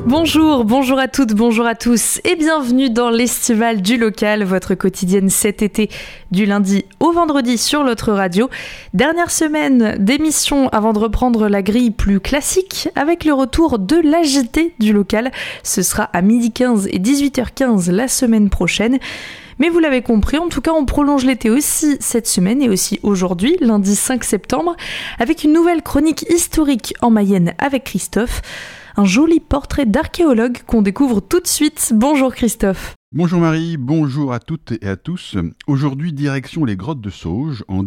Bonjour à toutes, bonjour à tous et bienvenue dans l'Estival du Local, votre quotidienne cet été du lundi au vendredi sur l'autre radio. Dernière semaine d'émission avant de reprendre la grille plus classique avec le retour de l'AJT du Local. Ce sera à 12h15 et 18h15 la semaine prochaine. Mais vous l'avez compris, en tout cas on prolonge l'été aussi cette semaine et aussi aujourd'hui, lundi 5 septembre, avec une nouvelle chronique historique en Mayenne avec Christophe. Un joli portrait d'archéologue qu'on découvre tout de suite. Bonjour Christophe. Bonjour Marie, bonjour à toutes et à tous. Aujourd'hui, direction les grottes de Sauges, en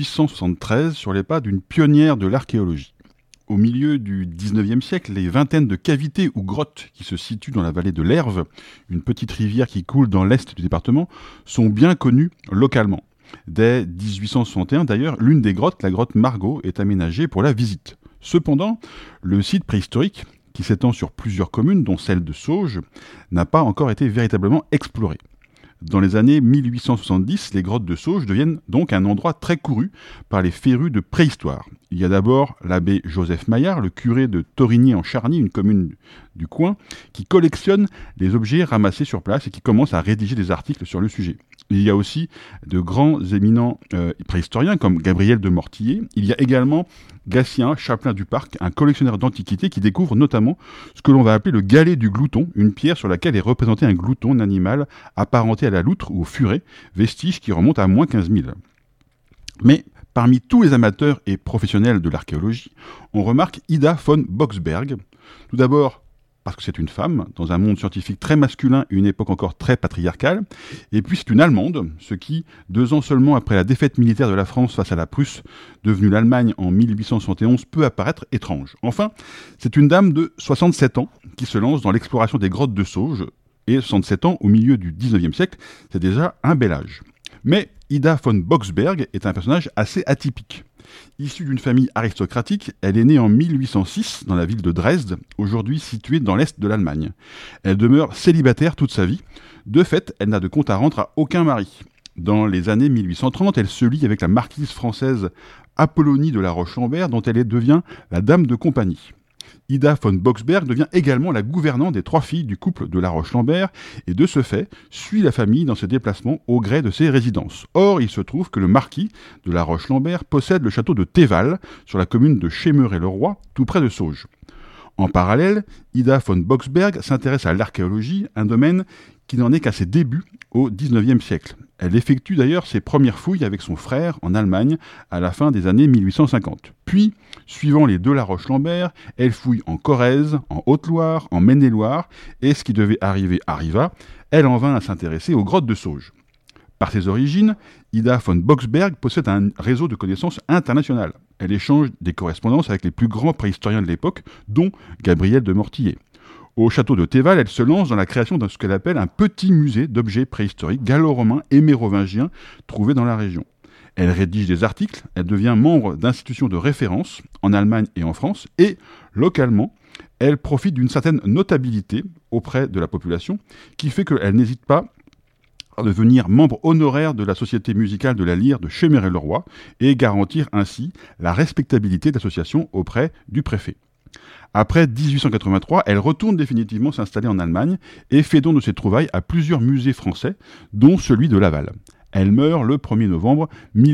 1873, sur les pas d'une pionnière de l'archéologie. Au milieu du 19e siècle, les vingtaines de cavités ou grottes qui se situent dans la vallée de l'Erve, une petite rivière qui coule dans l'est du département, sont bien connues localement. Dès 1861 d'ailleurs, l'une des grottes, la grotte Margot, est aménagée pour la visite. Cependant, le site préhistorique, qui s'étend sur plusieurs communes, dont celle de Sauges, n'a pas encore été véritablement exploré. Dans les années 1870, les grottes de Sauges deviennent donc un endroit très couru par les férus de préhistoire. Il y a d'abord l'abbé Joseph Maillard, le curé de Torigny en Charny, une commune du coin, qui collectionne les objets ramassés sur place et qui commence à rédiger des articles sur le sujet. Il y a aussi de grands éminents préhistoriens comme Gabriel de Mortillet. Il y a également Gatien, chapelain du parc, un collectionneur d'antiquités qui découvre notamment ce que l'on va appeler le galet du glouton, une pierre sur laquelle est représenté un glouton, un animal apparenté à la loutre ou au furet, vestige qui remonte à moins 15 000. Mais parmi tous les amateurs et professionnels de l'archéologie, on remarque Ida von Boxberg. Tout d'abord, parce que c'est une femme, dans un monde scientifique très masculin et une époque encore très patriarcale. Et puis c'est une Allemande, ce qui, 2 ans seulement après la défaite militaire de la France face à la Prusse, devenue l'Allemagne en 1871, peut apparaître étrange. Enfin, c'est une dame de 67 ans qui se lance dans l'exploration des grottes de Sauges. Et 67 ans, au milieu du 19e siècle, c'est déjà un bel âge. Mais Ida von Boxberg est un personnage assez atypique. Issue d'une famille aristocratique, elle est née en 1806 dans la ville de Dresde, aujourd'hui située dans l'est de l'Allemagne. Elle demeure célibataire toute sa vie. De fait, elle n'a de compte à rendre à aucun mari. Dans les années 1830, elle se lie avec la marquise française Apollonie de la Roche-Lambert, dont elle devient la dame de compagnie. Ida von Boxberg devient également la gouvernante des 3 filles du couple de la Roche-Lambert et de ce fait suit la famille dans ses déplacements au gré de ses résidences. Or, il se trouve que le marquis de la Roche-Lambert possède le château de Théval sur la commune de Chémeret-le-Roi, tout près de Sauges. En parallèle, Ida von Boxberg s'intéresse à l'archéologie, un domaine qui n'en est qu'à ses débuts au XIXe siècle. Elle effectue d'ailleurs ses premières fouilles avec son frère en Allemagne à la fin des années 1850. Puis, suivant les de la Roche-Lambert, elle fouille en Corrèze, en Haute-Loire, en Maine-et-Loire, et ce qui devait arriver arriva, elle en vint à s'intéresser aux grottes de Sauges. Par ses origines, Ida von Boxberg possède un réseau de connaissances international. Elle échange des correspondances avec les plus grands préhistoriens de l'époque, dont Gabriel de Mortillet. Au château de Théval, elle se lance dans la création de ce qu'elle appelle un petit musée d'objets préhistoriques gallo-romains et mérovingiens trouvés dans la région. Elle rédige des articles, elle devient membre d'institutions de référence en Allemagne et en France, et localement, elle profite d'une certaine notabilité auprès de la population, qui fait qu'elle n'hésite pas à devenir membre honoraire de la Société musicale de la lyre de Chémeret-le-Roi et garantir ainsi la respectabilité de l'association auprès du préfet. Après 1883, elle retourne définitivement s'installer en Allemagne et fait don de ses trouvailles à plusieurs musées français, dont celui de Laval. Elle meurt le 1er novembre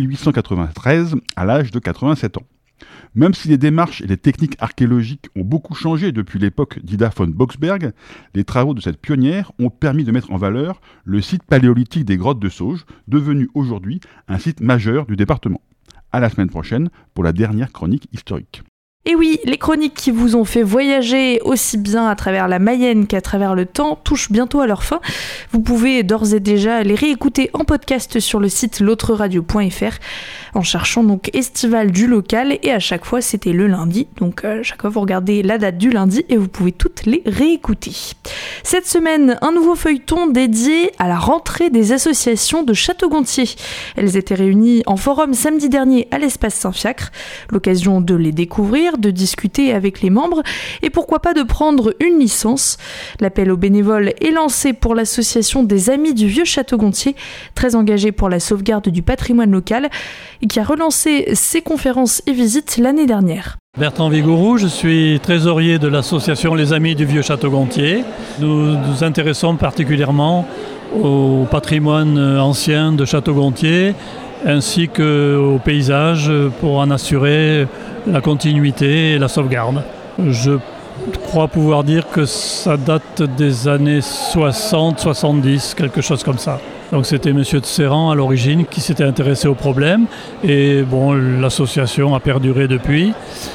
1893 à l'âge de 87 ans. Même si les démarches et les techniques archéologiques ont beaucoup changé depuis l'époque d'Ida von Boxberg, les travaux de cette pionnière ont permis de mettre en valeur le site paléolithique des grottes de Sauges, devenu aujourd'hui un site majeur du département. À la semaine prochaine pour la dernière chronique historique. Et oui, les chroniques qui vous ont fait voyager aussi bien à travers la Mayenne qu'à travers le temps touchent bientôt à leur fin. Vous pouvez d'ores et déjà les réécouter en podcast sur le site l'autreradio.fr en cherchant donc Estival du Local et à chaque fois c'était le lundi. Donc à chaque fois vous regardez la date du lundi et vous pouvez toutes les réécouter. Cette semaine, un nouveau feuilleton dédié à la rentrée des associations de Château-Gontier. Elles étaient réunies en forum samedi dernier à l'espace Saint-Fiacre. L'occasion de les découvrir, de discuter avec les membres et pourquoi pas de prendre une licence. L'appel aux bénévoles est lancé pour l'association des Amis du Vieux Château-Gontier, très engagée pour la sauvegarde du patrimoine local et qui a relancé ses conférences et visites l'année dernière. Bertrand Vigourou, je suis trésorier de l'association Les Amis du Vieux Château-Gontier. Nous nous intéressons particulièrement au patrimoine ancien de Château-Gontier ainsi qu'aux paysages pour en assurer la continuité et la sauvegarde. Je crois pouvoir dire que ça date des années 60-70, quelque chose comme ça. Donc c'était M. de Serran à l'origine qui s'était intéressé au problème et bon, l'association a perduré depuis.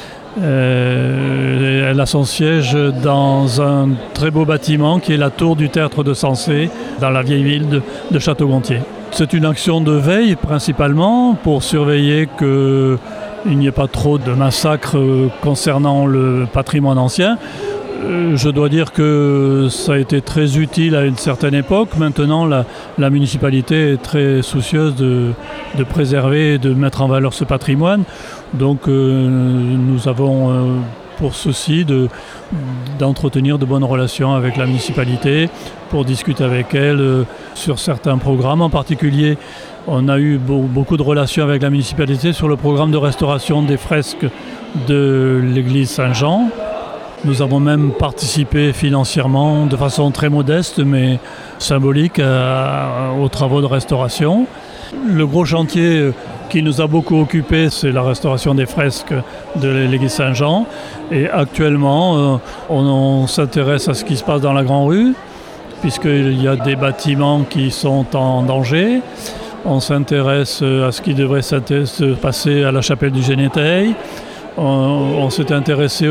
Elle a son siège dans un très beau bâtiment qui est la tour du Tertre de Sensé, dans la vieille ville de Château-Gontier. C'est une action de veille principalement pour surveiller qu'il n'y ait pas trop de massacres concernant le patrimoine ancien. Je dois dire que ça a été très utile à une certaine époque. Maintenant, la municipalité est très soucieuse de préserver et de mettre en valeur ce patrimoine. Donc nous avons pour souci d'entretenir de bonnes relations avec la municipalité, pour discuter avec elle sur certains programmes. En particulier, on a eu beaucoup de relations avec la municipalité sur le programme de restauration des fresques de l'église Saint-Jean. Nous avons même participé financièrement de façon très modeste mais symbolique aux travaux de restauration. Le gros chantier qui nous a beaucoup occupé, c'est la restauration des fresques de l'église Saint-Jean. Et actuellement, on s'intéresse à ce qui se passe dans la Grande Rue, puisqu'il y a des bâtiments qui sont en danger. On s'intéresse à ce qui devrait se passer à la chapelle du Généteil. On s'est intéressé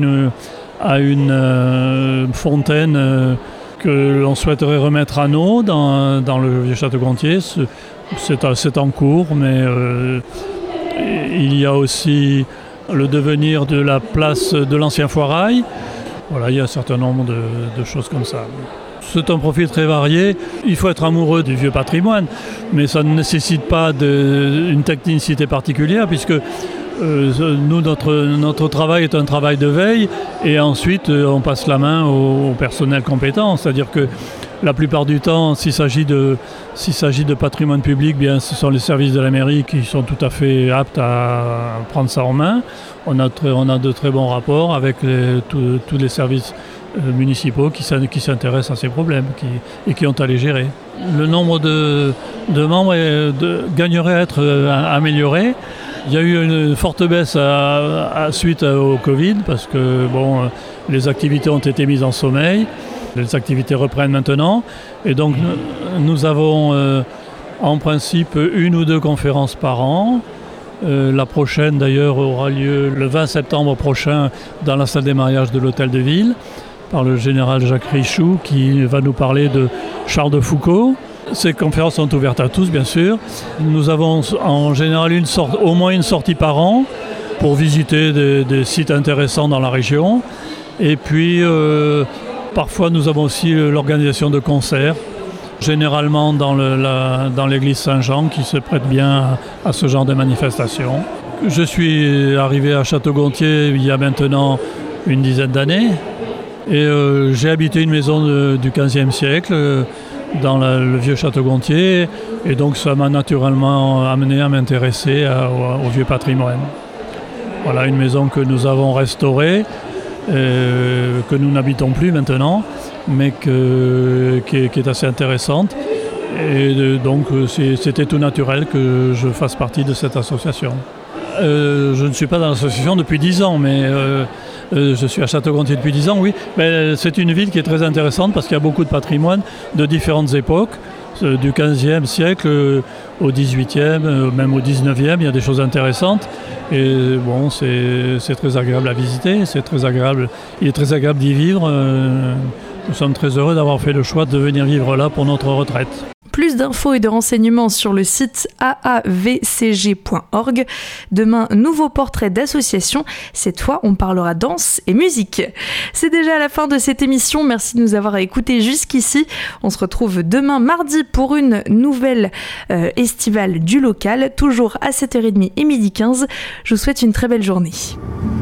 à une fontaine que l'on souhaiterait remettre à Neau dans le vieux Château-Gontier. C'est en cours, mais il y a aussi le devenir de la place de l'ancien foirail. Voilà, il y a un certain nombre de choses comme ça. C'est un profil très varié. Il faut être amoureux du vieux patrimoine, mais ça ne nécessite pas une technicité particulière, puisque nous, notre travail est un travail de veille, et ensuite on passe la main au personnel compétent. C'est-à-dire que la plupart du temps, s'il s'agit de patrimoine public, bien, ce sont les services de la mairie qui sont tout à fait aptes à prendre ça en main. On a de très bons rapports avec tous les services municipaux qui s'intéressent à ces problèmes et qui ont à les gérer. Le nombre de membres gagnerait à être amélioré. Il y a eu une forte baisse suite au Covid parce que les activités ont été mises en sommeil. Les activités reprennent maintenant. Et donc nous avons en principe 1 ou 2 conférences par an. La prochaine d'ailleurs aura lieu le 20 septembre prochain dans la salle des mariages de l'hôtel de ville par le général Jacques Richoux qui va nous parler de Charles de Foucault. Ces conférences sont ouvertes à tous, bien sûr. Nous avons en général au moins une sortie par an pour visiter des sites intéressants dans la région. Et puis, parfois, nous avons aussi l'organisation de concerts, généralement dans l'église Saint-Jean, qui se prête bien à ce genre de manifestations. Je suis arrivé à Château-Gontier il y a maintenant une dizaine d'années. Et j'ai habité une maison du XVe siècle dans le vieux Château-Gontier. Et donc ça m'a naturellement amené à m'intéresser au vieux patrimoine. Voilà une maison que nous avons restaurée, que nous n'habitons plus maintenant, mais qui est assez intéressante. Et donc c'était tout naturel que je fasse partie de cette association. Je ne suis pas dans l'association depuis 10 ans, mais je suis à Château-Gontier depuis 10 ans, oui. Mais c'est une ville qui est très intéressante parce qu'il y a beaucoup de patrimoine de différentes époques, du XVe siècle au XVIIIe, même au XIXe, il y a des choses intéressantes. Et bon, c'est très agréable à visiter, il est très agréable d'y vivre. Nous sommes très heureux d'avoir fait le choix de venir vivre là pour notre retraite. Plus d'infos et de renseignements sur le site aavcg.org. Demain, nouveau portrait d'association. Cette fois, on parlera danse et musique. C'est déjà la fin de cette émission. Merci de nous avoir écoutés jusqu'ici. On se retrouve demain mardi pour une nouvelle estivale du local, toujours à 7h30 et 12h15. Je vous souhaite une très belle journée.